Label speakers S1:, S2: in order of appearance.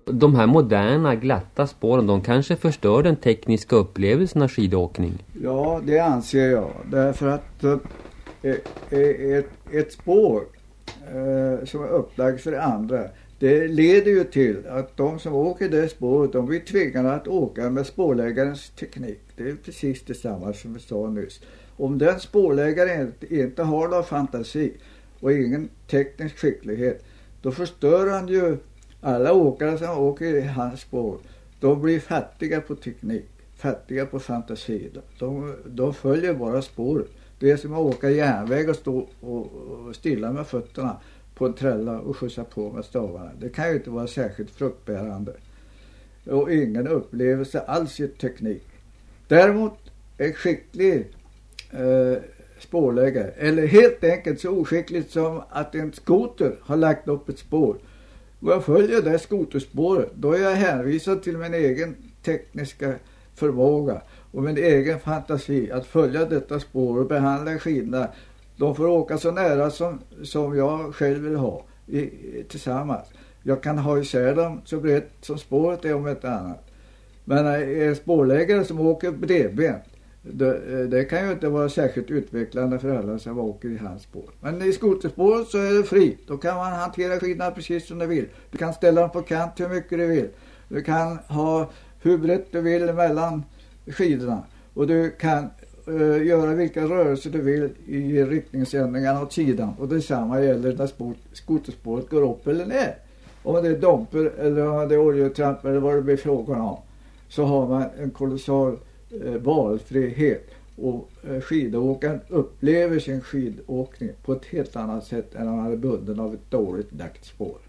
S1: De här moderna glatta spåren, de kanske förstör den tekniska upplevelsen av skidåkning?
S2: Ja, det anser jag. Därför att ett spår som är upplagt för andra, det leder ju till att de som åker det spåret, de blir tvingade att åka med spårläggarens teknik. Det är precis detsamma som vi sa nyss. Om den spårläggaren inte har någon fantasi och ingen teknisk skicklighet, då förstör han ju alla åkare som åker i hans spår. De blir fattiga på teknik, fattiga på fantasi. De följer bara spåret. Det är som att åka järnväg och stå och stilla med fötterna på en trälla och skjutsa på med stavarna. Det kan ju inte vara särskilt fruktbärande. Och ingen upplevelse alls i teknik. Däremot är skicklig spårläggare, eller helt enkelt så oskickligt som att en skoter har lagt upp ett spår. Och jag följer det skoterspåret, då är jag hänvisad till min egen tekniska förmåga och min egen fantasi att följa detta spår och behandla skidorna. De får åka så nära som jag själv vill ha tillsammans. Jag kan ha isär dem så brett som spåret är om ett annat. Men en spårläggare som åker bredbent, det kan ju inte vara särskilt utvecklande för alla som åker i hans spår. Men i skoterspåret så är det fri. Då kan man hantera skidorna precis som du vill. Du kan ställa dem på kant hur mycket du vill. Du kan ha hur brett du vill mellan skidorna. Och du kan göra vilka rörelser du vill i riktningsändringarna åt sidan. Och detsamma gäller när skoterspåret går upp eller ner. Om det är domper eller om det är oljetramp eller vad det blir frågan om, så har man en kolossal valfrihet. Och skidåkaren upplever sin skidåkning på ett helt annat sätt än om han är bunden av ett dåligt lagt spår.